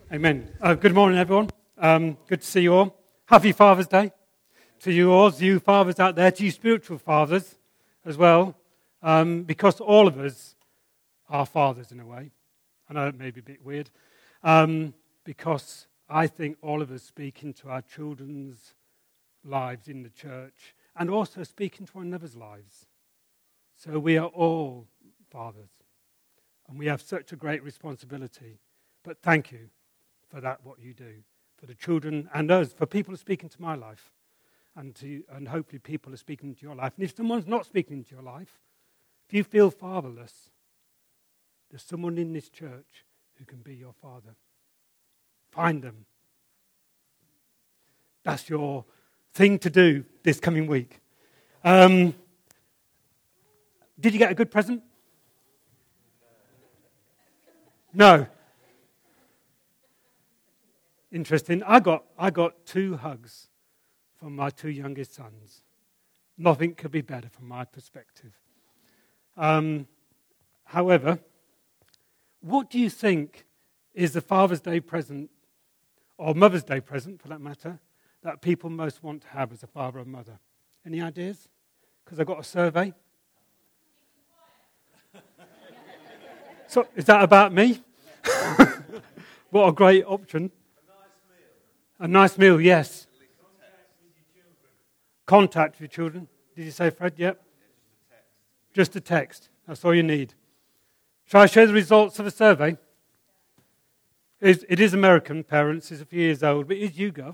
Amen. Good morning, everyone. Good to see you all. Happy Father's Day to you all, to you fathers out there, to you spiritual fathers as well, because all of us are fathers in a way. I know it may be a bit weird, because I think all of us speak into our children's lives in the church and also speak into one another's lives. So we are all fathers, and we have such a great responsibility. But thank you for that, what you do, for the children and us, for people who are speaking to my life, and hopefully people are speaking into your life. And if someone's not speaking into your life, if you feel fatherless, there's someone in this church who can be your father. Find them. That's your thing to do this coming week. Did you get a good present? No. Interesting. I got 2 hugs from my 2 youngest sons. Nothing could be better from my perspective. However, what do you think is the Father's Day present, or Mother's Day present for that matter, that people most want to have as a father or mother? Any ideas? Because I got a survey. So is that about me? What a great option. A nice meal, yes. Contact with your children. Did you say, Fred? Yep. Just a text. That's all you need. Shall I share the results of the survey? It is American, parents. It's a few years old, but it is YouGov.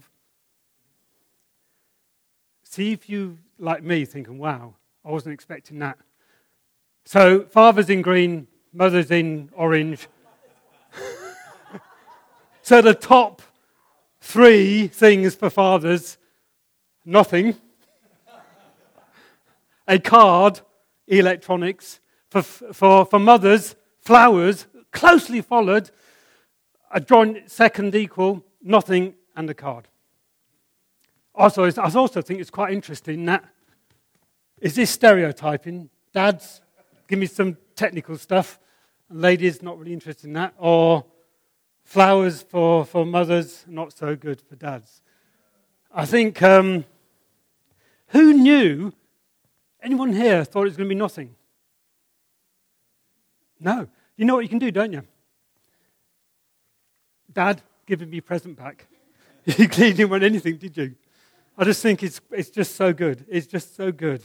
See if you, like me, thinking, wow, I wasn't expecting that. So, father's in green, mother's in orange. So the top 3 things for fathers: nothing, a card, electronics. For mothers, flowers, closely followed, a joint second equal, nothing, and a card. Also, I also think it's quite interesting that, is this stereotyping? Dads, give me some technical stuff, and ladies not really interested in that, or flowers for mothers, not so good for dads. I think, who knew? Anyone here thought it was going to be nothing? No. You know what you can do, don't you? Dad, giving me a present back. You clearly didn't want anything, did you? I just think it's just so good. It's just so good.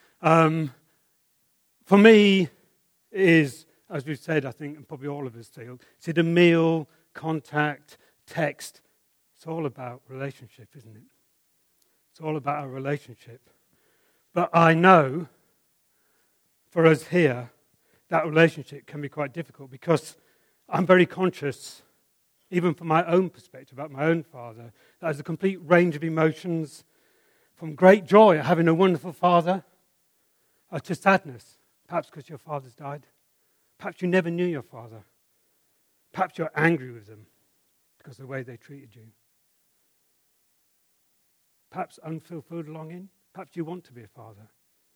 For me, it is, as we've said, I think, and probably all of us feel, it's a meal, contact, text. It's all about relationship, isn't it? It's all about our relationship. But I know, for us here, that relationship can be quite difficult because I'm very conscious, even from my own perspective, about my own father, that there's a complete range of emotions, from great joy at having a wonderful father, to sadness, perhaps because your father's died. Perhaps you never knew your father. Perhaps you're angry with them because of the way they treated you. Perhaps unfulfilled longing. Perhaps you want to be a father.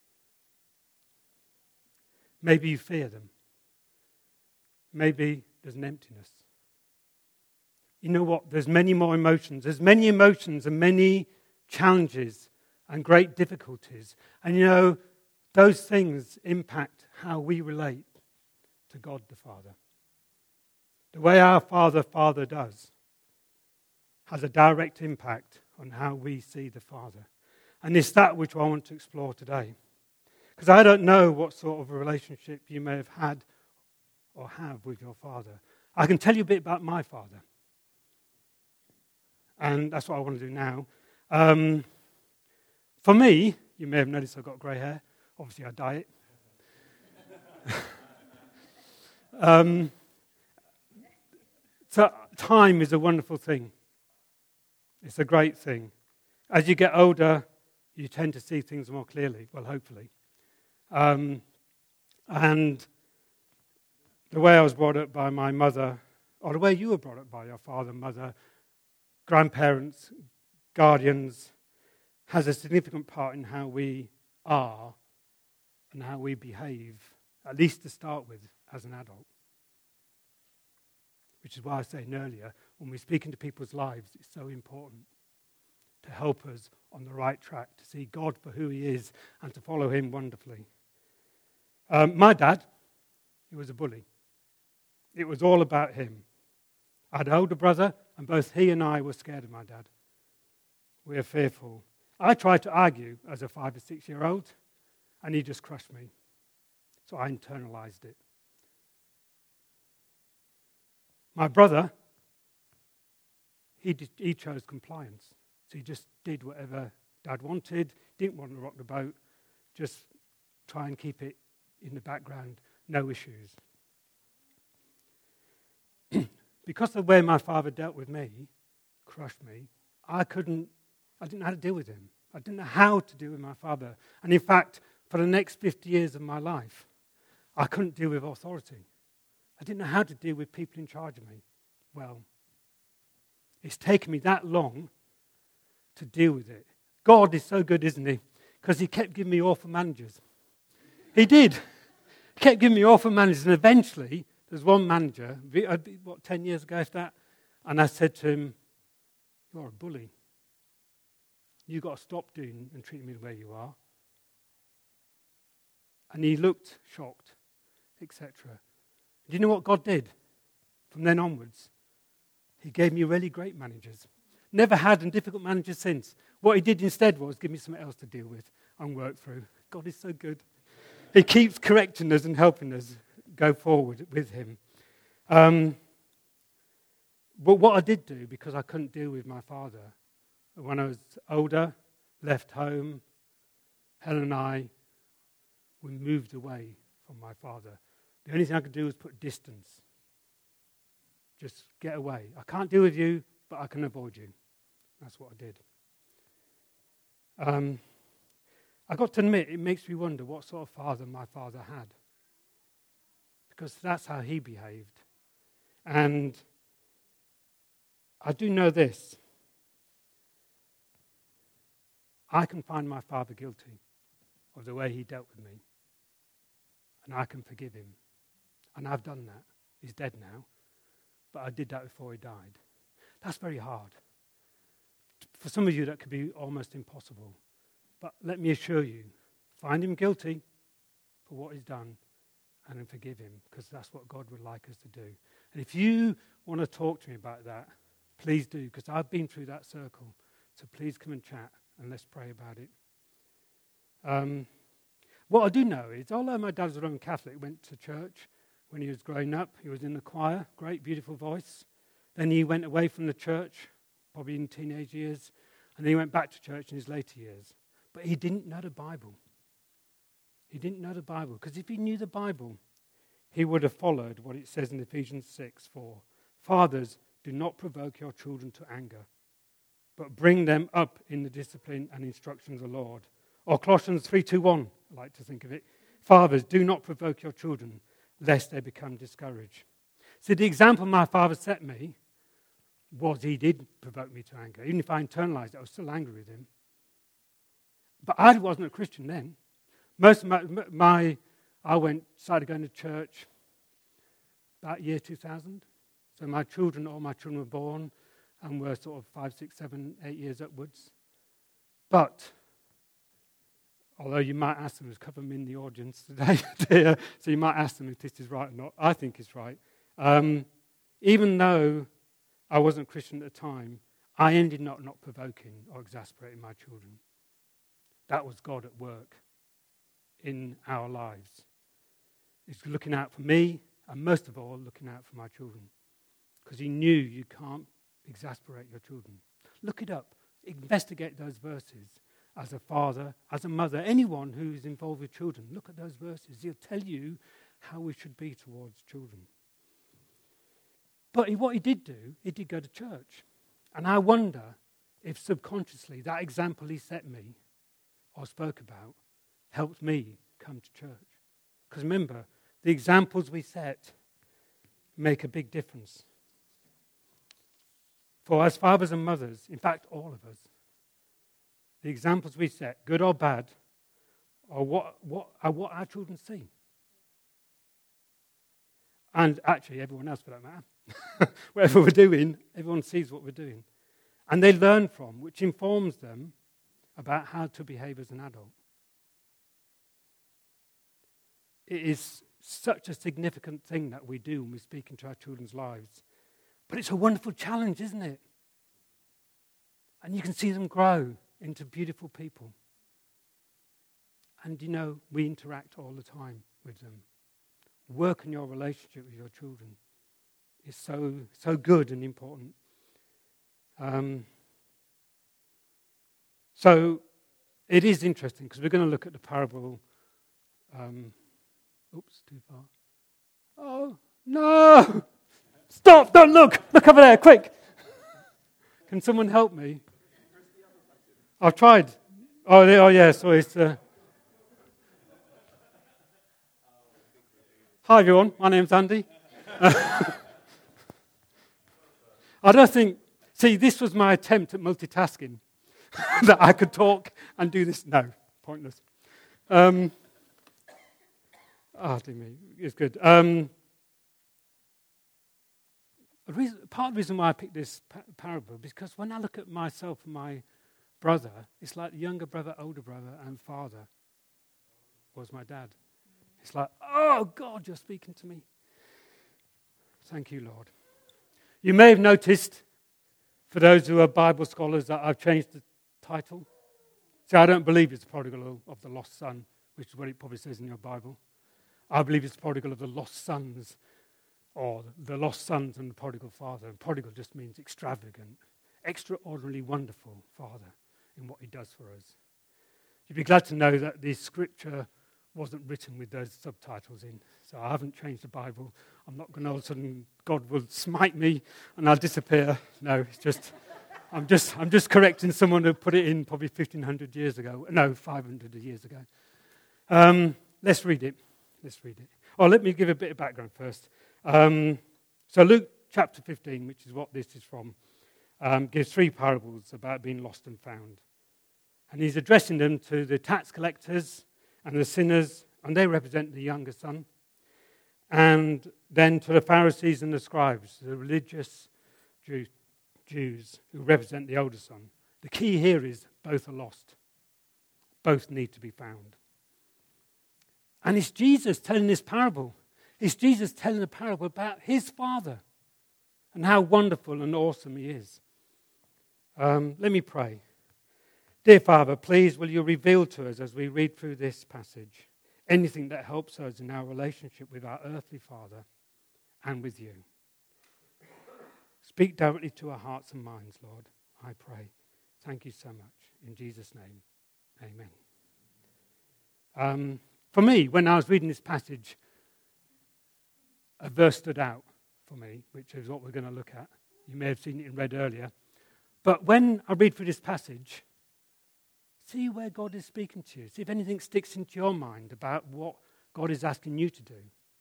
Maybe you fear them. Maybe there's an emptiness. You know what? There's many more emotions. There's many emotions and many challenges and great difficulties. And you know, those things impact how we relate to God the Father. The way our Father does has a direct impact on how we see the Father. And it's that which I want to explore today. Because I don't know what sort of a relationship you may have had or have with your father. I can tell you a bit about my father. And that's what I want to do now. For me, you may have noticed I've got grey hair. Obviously, I dye it. So time is a wonderful thing. It's a great thing. As you get older, you tend to see things more clearly. Well, hopefully. And the way I was brought up by my mother, or the way you were brought up by your father, mother, grandparents, guardians, has a significant part in how we are and how we behave, at least to start with, as an adult. Which is why I was saying earlier, when we speak into people's lives, is so important to help us on the right track, to see God for who he is and to follow him wonderfully. My dad, he was a bully. It was all about him. I had an older brother, and both he and I were scared of my dad. We were fearful. I tried to argue as a 5 or 6 year old, and he just crushed me. So I internalized it. My brother, he chose compliance. So he just did whatever Dad wanted, didn't want to rock the boat, just try and keep it in the background, no issues. Because of the way my father dealt with me, crushed me, I didn't know how to deal with him. I didn't know how to deal with my father. And in fact, for the next 50 years of my life, I couldn't deal with authority. I didn't know how to deal with people in charge of me. Well, it's taken me that long to deal with it. God is so good, isn't he? Because he kept giving me orphan managers. He did. He kept giving me orphan managers. And eventually, there's one manager, 10 years ago, if that, and I said to him, "You're a bully. You've got to stop doing and treating me the way you are." And he looked shocked, etc. Do you know what God did? From then onwards, he gave me really great managers. Never had a difficult manager since. What he did instead was give me something else to deal with and work through. God is so good. He keeps correcting us and helping us go forward with him. But what I did do, because I couldn't deal with my father, when I was older, left home, Helen and I, we moved away from my father. The only thing I could do was put distance. Just get away. I can't deal with you, but I can avoid you. That's what I did. I got to admit, it makes me wonder what sort of father my father had. Because that's how he behaved. And I do know this. I can find my father guilty of the way he dealt with me. And I can forgive him. And I've done that. He's dead now. But I did that before he died. That's very hard. For some of you, that could be almost impossible. But let me assure you, find him guilty for what he's done and then forgive him, because that's what God would like us to do. And if you want to talk to me about that, please do, because I've been through that circle. So please come and chat and let's pray about it. What I do know is, although my dad was a Roman Catholic, went to church when he was growing up. He was in the choir, great, beautiful voice. Then he went away from the church, probably in teenage years, and then he went back to church in his later years. But he didn't know the Bible. He didn't know the Bible, because if he knew the Bible, he would have followed what it says in Ephesians 6:4. Fathers, do not provoke your children to anger, but bring them up in the discipline and instruction of the Lord. Or Colossians 3:2-1, I like to think of it. Fathers, do not provoke your children, lest they become discouraged. See, the example my father set me was he did provoke me to anger. Even if I internalized it, I was still angry with him. But I wasn't a Christian then. Most of I started going to church about year 2000. So all my children were born and were sort of 5, 6, 7, 8 years upwards. But, although you might ask them, there's a couple of them in the audience today, so you might ask them if this is right or not. I think it's right. Even though I wasn't a Christian at the time, I ended up not provoking or exasperating my children. That was God at work in our lives. He's looking out for me, and most of all, looking out for my children. Because he knew you can't exasperate your children. Look it up. Investigate those verses. As a father, as a mother, anyone who's involved with children, look at those verses. He'll tell you how we should be towards children. But what he did do, he did go to church. And I wonder if subconsciously that example he set me or spoke about helped me come to church. Because remember, the examples we set make a big difference. For as fathers and mothers, in fact all of us, the examples we set, good or bad, are what our children see. And actually everyone else for that matter. Whatever we're doing, everyone sees what we're doing. And they learn from, which informs them about how to behave as an adult. It is such a significant thing that we do when we speak into our children's lives. But it's a wonderful challenge, isn't it? And you can see them grow into beautiful people. And we interact all the time with them. Work on your relationship with your children is so good and important. So it is interesting because we're going to look at the parable. Oops, too far. Oh, no! Stop! Don't look! Look over there, quick! Can someone help me? I've tried. Oh yeah, so it's... Hi everyone, my name's Andy. I don't think... See, this was my attempt at multitasking. That I could talk and do this. No, pointless. Dear me, it's good. Part of the reason why I picked this parable is because when I look at myself and my brother, it's like the younger brother, older brother, and father was my dad. It's like, oh God, you're speaking to me. Thank you, Lord. You may have noticed, for those who are Bible scholars, that I've changed the title. See, I don't believe it's the prodigal of the lost son, which is what it probably says in your Bible. I believe it's the prodigal of the lost sons, or the lost sons and the prodigal father. And prodigal just means extravagant, extraordinarily wonderful father in what he does for us. You'd be glad to know that the scripture wasn't written with those subtitles in. So I haven't changed the Bible. I'm not going to all of a sudden, God will smite me and I'll disappear. No, it's just, I'm just correcting someone who put it in probably 1,500 years ago. No, 500 years ago. Let's read it. Oh, let me give a bit of background first. So Luke chapter 15, which is what this is from, gives 3 parables about being lost and found. And he's addressing them to the tax collectors and the sinners, and they represent the younger son. And then to the Pharisees and the scribes, the religious Jews who represent the older son. The key here is both are lost. Both need to be found. And it's Jesus telling this parable. It's Jesus telling a parable about his Father and how wonderful and awesome he is. Let me pray. Dear Father, please will you reveal to us as we read through this passage anything that helps us in our relationship with our earthly Father and with you. Speak directly to our hearts and minds, Lord, I pray. Thank you so much. In Jesus' name, amen. For me, when I was reading this passage, a verse stood out for me, which is what we're going to look at. You may have seen it in red earlier. But when I read through this passage, see where God is speaking to you. See if anything sticks into your mind about what God is asking you to do.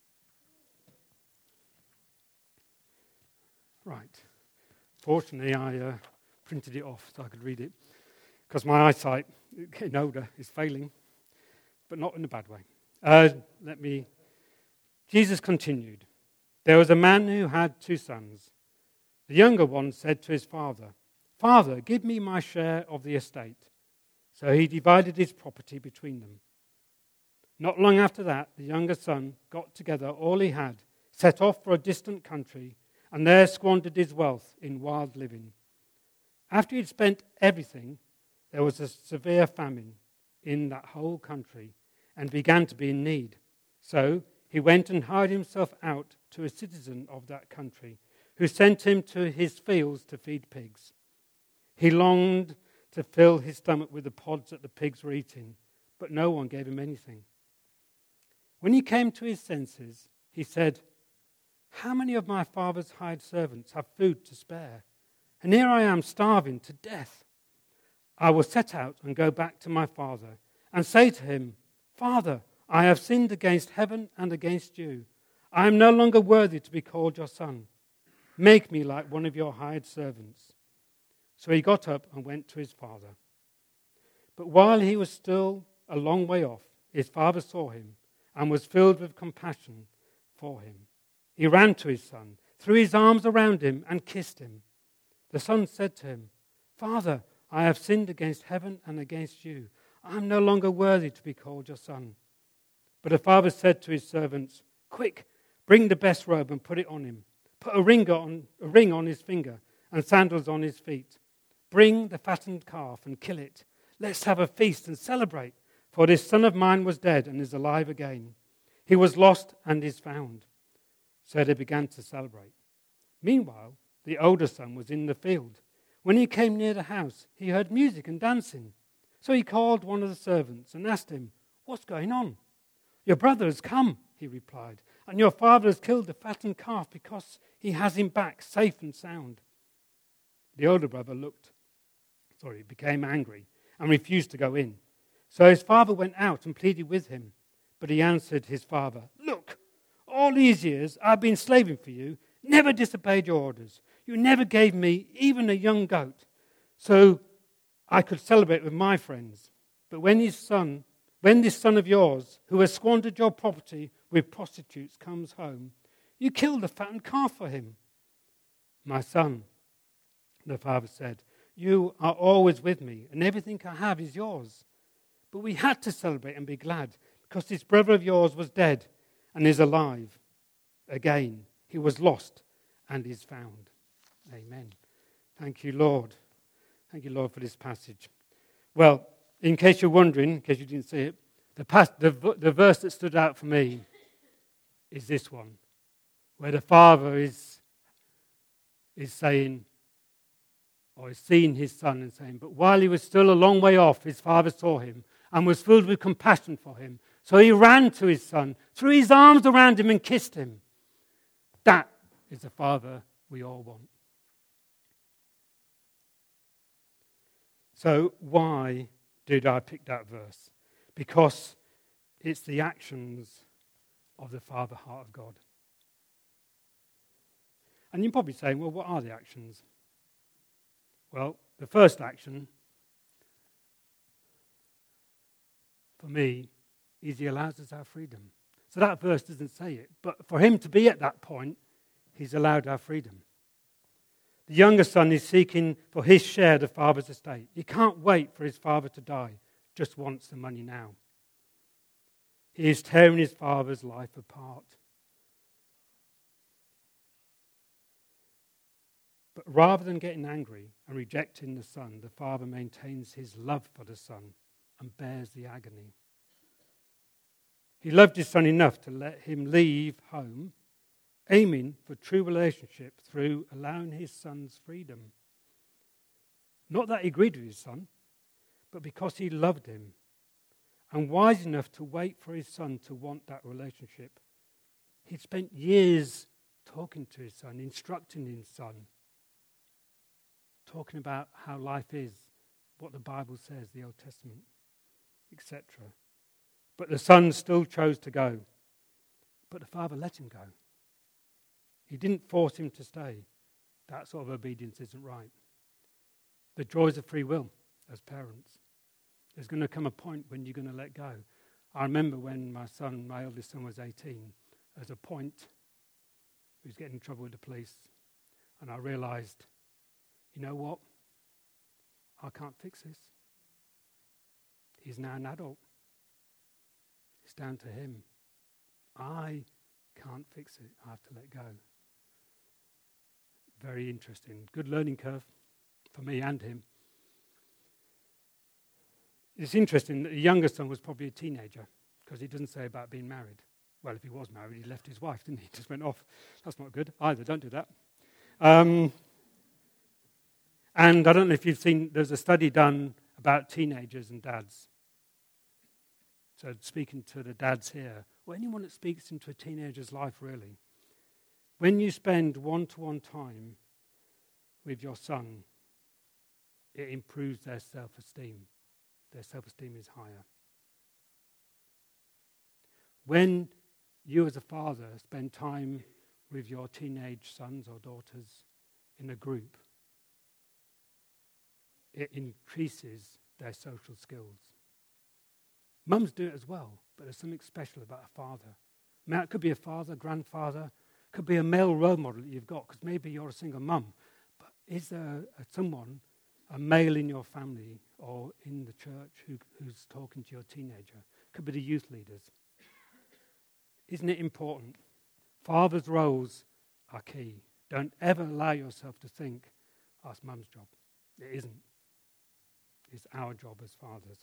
Right. Fortunately, I printed it off so I could read it. Because my eyesight, getting older, is failing. But not in a bad way. Jesus continued. There was a man who had 2 sons. The younger one said to his father, "Father, give me my share of the estate." So he divided his property between them. Not long after that, the younger son got together all he had, set off for a distant country, and there squandered his wealth in wild living. After he had spent everything, there was a severe famine in that whole country, and began to be in need. So he went and hired himself out to a citizen of that country, who sent him to his fields to feed pigs. He longed to fill his stomach with the pods that the pigs were eating, but no one gave him anything. When he came to his senses, he said, "How many of my father's hired servants have food to spare? And here I am starving to death. I will set out and go back to my father and say to him, 'Father, I have sinned against heaven and against you. I am no longer worthy to be called your son. Make me like one of your hired servants.' So he got up and went to his father. But while he was still a long way off, his father saw him and was filled with compassion for him. He ran to his son, threw his arms around him, and kissed him. The son said to him, "Father, I have sinned against heaven and against you. I am no longer worthy to be called your son." But the father said to his servants, "Quick, bring the best robe and put it on him. Put a ring on his finger and sandals on his feet. Bring the fattened calf and kill it. Let's have a feast and celebrate. For this son of mine was dead and is alive again. He was lost and is found." So they began to celebrate. Meanwhile, the older son was in the field. When he came near the house, he heard music and dancing. So he called one of the servants and asked him, "What's going on?" "Your brother has come," he replied, "and your father has killed the fattened calf because he has him back safe and sound." The older brother became angry and refused to go in. So his father went out and pleaded with him. But he answered his father, "Look, all these years I've been slaving for you, never disobeyed your orders. You never gave me even a young goat so I could celebrate with my friends. But when this son of yours, who has squandered your property with prostitutes, comes home, you kill the fattened calf for him." "My son," the father said, "you are always with me, and everything I have is yours. But we had to celebrate and be glad, because this brother of yours was dead and is alive again. He was lost and is found." Amen. Thank you, Lord. Thank you, Lord, for this passage. Well, in case you're wondering, in case you didn't see it, the verse that stood out for me is this one, where the father is saying, or is seeing his son and saying, "But while he was still a long way off, his father saw him and was filled with compassion for him. So he ran to his son, threw his arms around him and kissed him." That is the father we all want. So why did I pick that verse? Because it's the actions of the Father heart of God. And you're probably saying, well, what are the actions? Well, the first action, for me, is he allows us our freedom. So that verse doesn't say it. But for him to be at that point, he's allowed our freedom. The younger son is seeking for his share of the father's estate. He can't wait for his father to die, just wants the money now. He is tearing his father's life apart. But rather than getting angry and rejecting the son, the father maintains his love for the son and bears the agony. He loved his son enough to let him leave home, aiming for true relationship through allowing his son's freedom. Not that he agreed with his son, but because he loved him, and wise enough to wait for his son to want that relationship. He'd spent years talking to his son, instructing his son, talking about how life is, what the Bible says, the Old Testament, etc. But the son still chose to go. But the father let him go. He didn't force him to stay. That sort of obedience isn't right. The joys of free will as parents. There's going to come a point when you're going to let go. I remember when my eldest son was 18, there's a point he was getting in trouble with the police. And I realized, you know what? I can't fix this. He's now an adult. It's down to him. I can't fix it. I have to let go. Very interesting. Good learning curve for me and him. It's interesting that the younger son was probably a teenager because he doesn't say about being married. Well, if he was married, he left his wife, didn't he? Just went off. That's not good either. Don't do that. And I don't know if you've seen, there's a study done about teenagers and dads. So speaking to the dads here, or anyone that speaks into a teenager's life really, when you spend one-to-one time with your son, it improves their self-esteem. Their self-esteem is higher. When you as a father spend time with your teenage sons or daughters in a group, it increases their social skills. Mums do it as well, but there's something special about a father. Now, it could be a father, grandfather, Could be a male role model that you've got, because maybe you're a single mum. But is there someone, a male in your family or in the church who's talking to your teenager? Could be the youth leaders. Isn't it important? Fathers' roles are key. Don't ever allow yourself to think, oh, it's mum's job. It isn't. It's our job as fathers.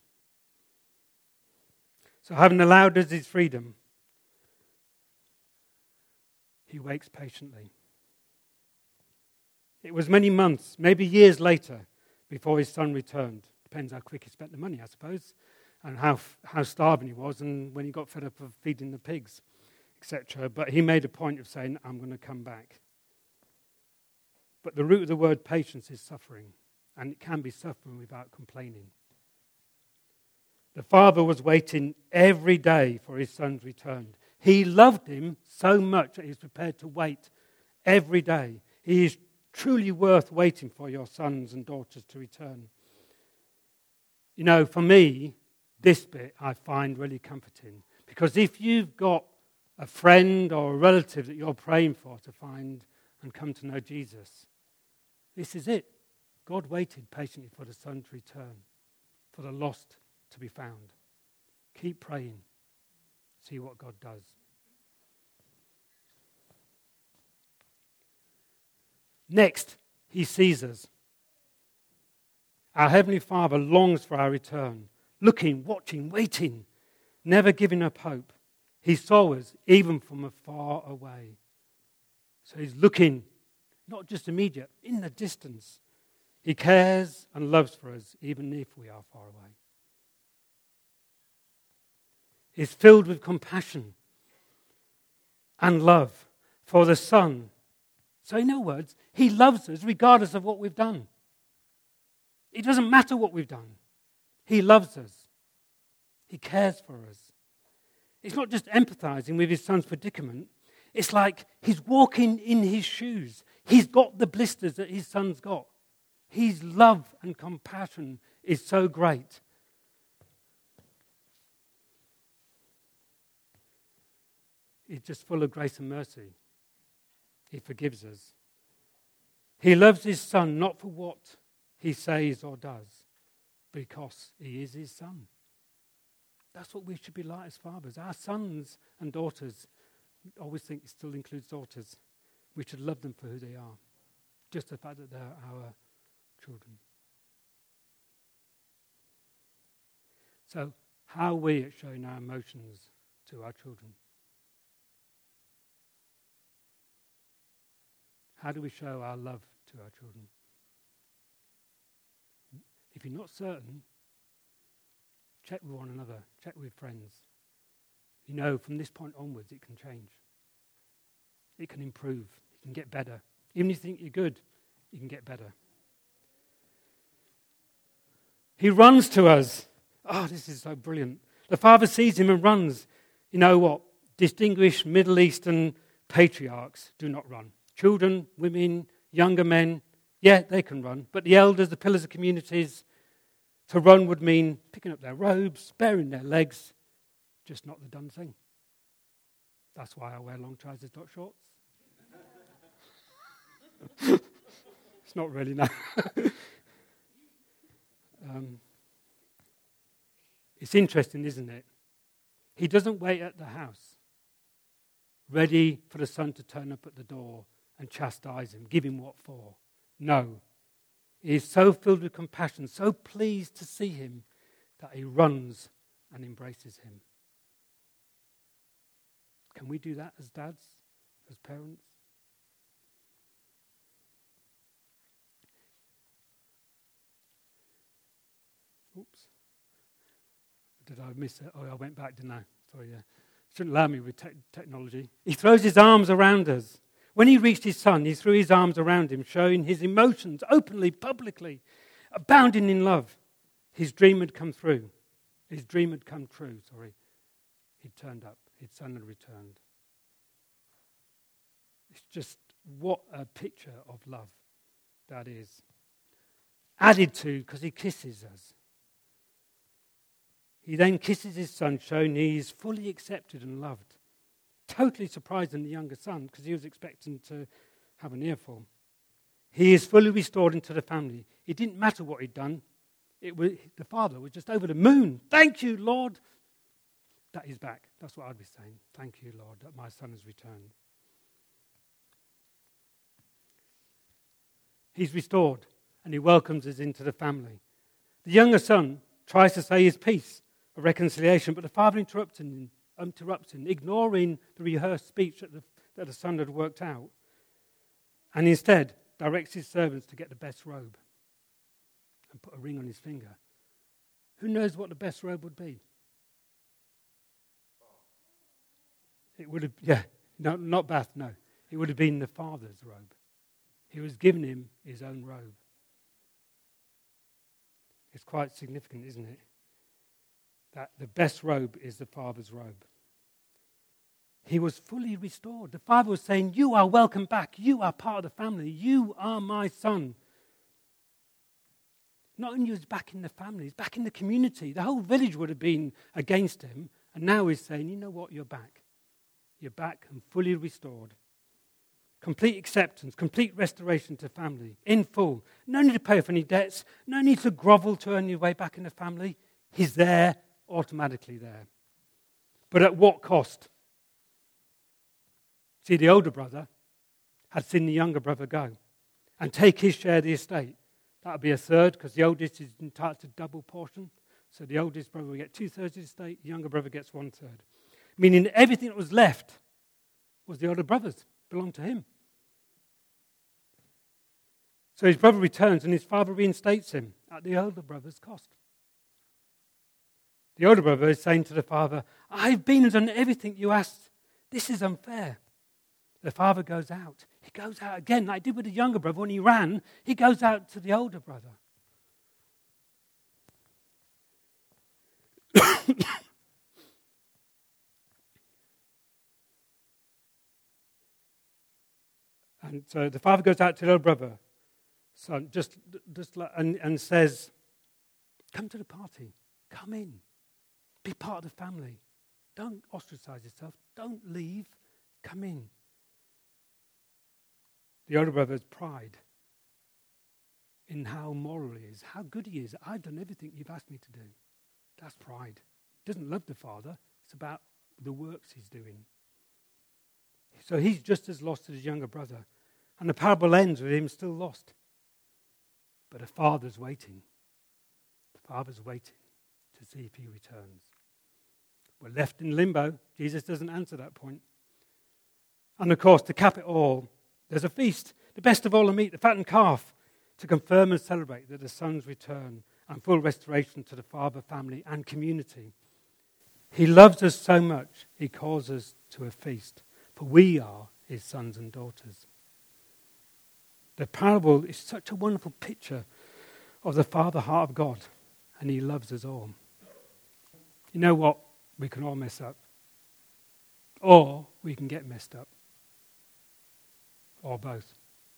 So having allowed us his freedom, he waits patiently. It was many months, maybe years later, before his son returned. Depends how quick he spent the money, I suppose, and how starving he was, and when he got fed up of feeding the pigs, etc. But he made a point of saying, I'm going to come back. But the root of the word patience is suffering, and it can be suffering without complaining. The father was waiting every day for his son's return. He loved him so much that he was prepared to wait every day. He is truly worth waiting for your sons and daughters to return. You know, for me, this bit I find really comforting. Because if you've got a friend or a relative that you're praying for to find and come to know Jesus, this is it. God waited patiently for the son to return, for the lost to be found. Keep praying. See what God does. Next, he sees us. Our Heavenly Father longs for our return, looking, watching, waiting, never giving up hope. He saw us even from afar away. So he's looking, not just immediate, in the distance. He cares and loves for us even if we are far away. He's filled with compassion and love for the Son. So in other words, he loves us regardless of what we've done. It doesn't matter what we've done. He loves us. He cares for us. It's not just empathizing with his son's predicament. It's like he's walking in his shoes. He's got the blisters that his son's got. His love and compassion is so great. He's just full of grace and mercy. He forgives us. He loves his son not for what he says or does, because he is his son. That's what we should be like as fathers. Our sons and daughters, I always think it still includes daughters. We should love them for who they are, just the fact that they're our children. So, how are we at showing our emotions to our children? How do we show our love to our children? If you're not certain, check with one another, check with friends. You know, from this point onwards, it can change. It can improve. It can get better. Even if you think you're good, you can get better. He runs to us. Oh, this is so brilliant. The father sees him and runs. You know what? Distinguished Middle Eastern patriarchs do not run. Children, women, younger men, yeah, they can run. But the elders, the pillars of communities, to run would mean picking up their robes, baring their legs, just not the done thing. That's why I wear long trousers, not shorts. It's not really, no. It's interesting, isn't it? He doesn't wait at the house, ready for the son to turn up at the door and chastise him, give him what for. No. He is so filled with compassion, so pleased to see him, that he runs and embraces him. Can we do that as dads, as parents? Oops. Did I miss it? Oh, I went back, didn't I? Sorry, yeah. Shouldn't allow me with technology. He throws his arms around us. When he reached his son, he threw his arms around him, showing his emotions openly, publicly, abounding in love. His dream had come through. His dream had come true, He'd turned up. His son had returned. It's just what a picture of love that is. Added to, because he kisses us. He then kisses his son, showing he is fully accepted and loved. totally surprising the younger son because he was expecting to have an earful. He is fully restored into the family. It didn't matter what he'd done. The father was just over the moon. Thank you, Lord, that he's back. That's what I'd be saying. Thank you, Lord, that my son has returned. He's restored, and he welcomes us into the family. The younger son tries to say his piece of reconciliation, but the father interrupts him, ignoring the rehearsed speech that the son had worked out, and instead directs his servants to get the best robe and put a ring on his finger. Who knows what the best robe would be? It would have, no, not Bath, no. It would have been the father's robe. He was giving him his own robe. It's quite significant, isn't it? That the best robe is the father's robe. He was fully restored. The father was saying, you are welcome back. You are part of the family. You are my son. Not only was he back in the family, he's back in the community. The whole village would have been against him. And now he's saying, you know what, you're back. You're back and fully restored. Complete acceptance, complete restoration to family, in full. No need to pay off any debts. No need to grovel to earn your way back in the family. He's there, automatically there. But at what cost? See, the older brother had seen the younger brother go and take his share of the estate. That would be a third, because the oldest is entitled to double portion. So the oldest brother will get 2/3 of the estate, the younger brother gets 1/3. Meaning everything that was left was the older brother's, belonged to him. So his brother returns and his father reinstates him at the older brother's cost. The older brother is saying to the father, I've been and done everything you asked. This is unfair. The father goes out. He goes out again, like he did with the younger brother when he ran. He goes out to the older brother. And so the father goes out to the older brother, son, and says, come to the party. Come in. Be part of the family. Don't ostracize yourself. Don't leave. Come in. The older brother's pride in how moral he is, how good he is. I've done everything you've asked me to do. That's pride. He doesn't love the father. It's about the works he's doing. So he's just as lost as his younger brother. And the parable ends with him still lost. But the father's waiting. The father's waiting to see if he returns. We're left in limbo. Jesus doesn't answer that point. And of course, to cap it all, there's a feast, the best of all the meat, the fattened calf, to confirm and celebrate that the son's return and full restoration to the father, family, and community. He loves us so much, he calls us to a feast, for we are his sons and daughters. The parable is such a wonderful picture of the Father heart of God, and he loves us all. You know what? We can all mess up. Or we can get messed up. Or both.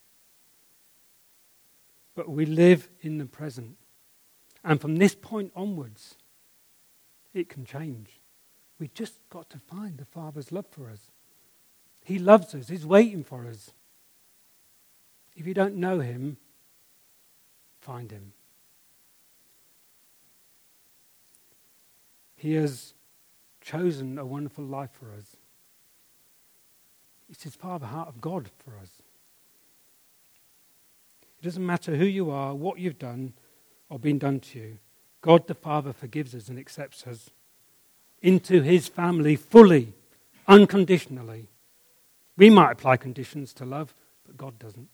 But we live in the present. And from this point onwards, it can change. We just got to find the Father's love for us. He loves us. He's waiting for us. If you don't know him, find him. He has chosen a wonderful life for us. It's his Father heart of God for us. It doesn't matter who you are, what you've done, or been done to you. God the Father forgives us and accepts us into his family fully, unconditionally. We might apply conditions to love, but God doesn't.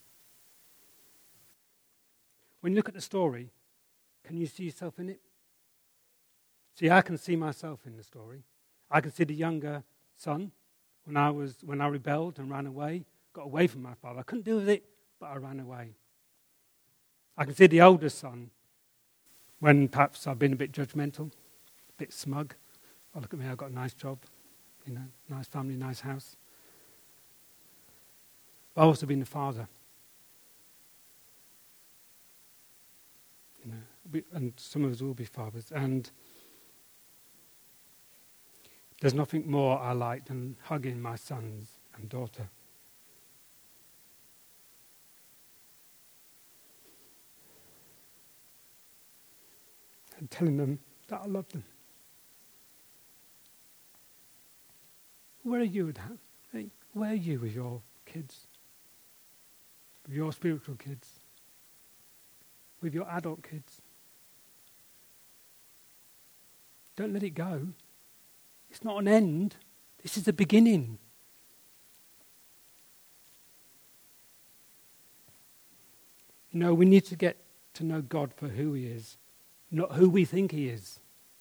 When you look at the story, can you see yourself in it? See, I can see myself in the story. I can see the younger son when I rebelled and ran away, got away from my father. I couldn't deal with it, but I ran away. I can see the older son when perhaps I've been a bit judgmental, a bit smug. Oh, look at me, I've got a nice job, nice family, nice house. But I've also been the father. And some of us will be fathers. There's nothing more I like than hugging my sons and daughter. And telling them that I love them. Where are you with that? Hey, where are you with your kids? With your spiritual kids? With your adult kids? Don't let it go. It's not an end. This is the beginning. You know, we need to get to know God for who he is, not who we think he is.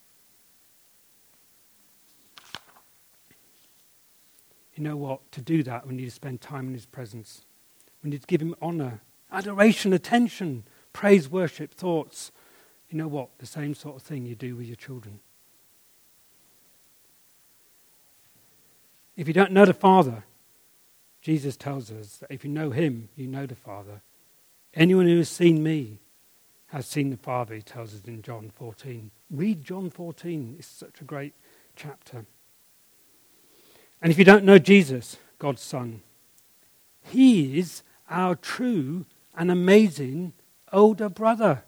You know what? To do that, we need to spend time in his presence. We need to give him honor, adoration, attention, praise, worship, thoughts. You know what? The same sort of thing you do with your children. If you don't know the Father, Jesus tells us that if you know him, you know the Father. Anyone who has seen me has seen the Father, he tells us in John 14. Read John 14. It's such a great chapter. And if you don't know Jesus, God's Son, he is our true and amazing older brother.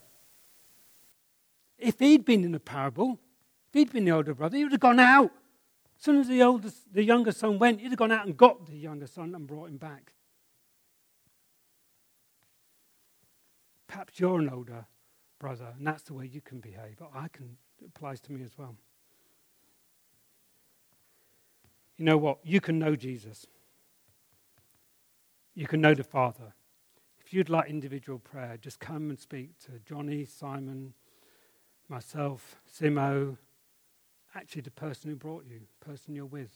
If he'd been in the parable, if he'd been the older brother, he would have gone out. As soon as the younger son went, he'd have gone out and got the younger son and brought him back. Perhaps you're an older brother, and that's the way you can behave. But it applies to me as well. You know what? You can know Jesus. You can know the Father. If you'd like individual prayer, just come and speak to Johnny, Simon, myself, Simo, actually the person who brought you, the person you're with.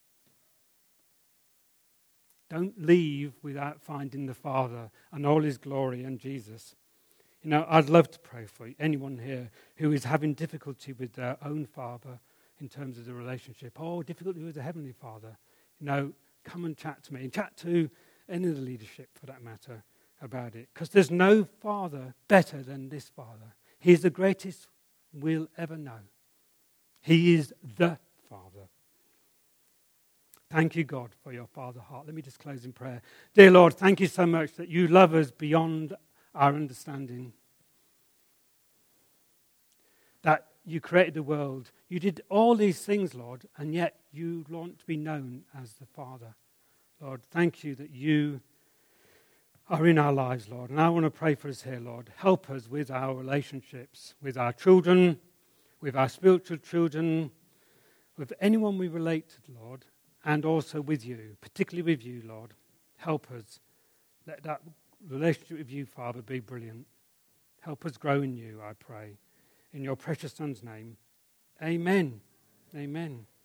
Don't leave without finding the Father and all his glory and Jesus. You know, I'd love to pray for anyone here who is having difficulty with their own father in terms of the relationship, or difficulty with the Heavenly Father. You know, come and chat to me, and chat to any of the leadership for that matter about it. Because there's no Father better than this Father. He is the greatest we'll ever know. He is the Father. Thank you, God, for your Father heart. Let me just close in prayer. Dear Lord, thank you so much that you love us beyond our understanding. That you created the world. You did all these things, Lord, and yet you want to be known as the Father. Lord, thank you that you are in our lives, Lord. And I want to pray for us here, Lord. Help us with our relationships, with our children, with our spiritual children, with anyone we relate to, Lord, and also with you, particularly with you, Lord. Help us. Let that relationship with you, Father, be brilliant. Help us grow in you, I pray. In your precious Son's name, amen. Amen.